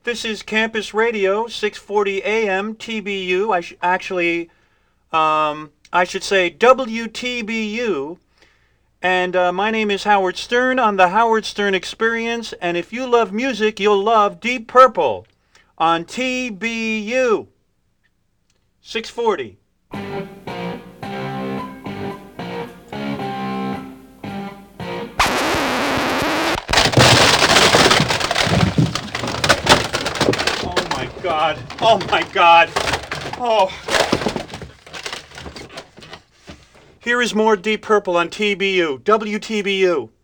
This is Campus Radio, 640 AM, TBU. I should say WTBU. And my name is Howard Stern on the Howard Stern Experience. And if you love music, you'll love Deep Purple on TBU 640. God. Oh my God. Oh. Here is more Deep Purple on TBU, WTBU.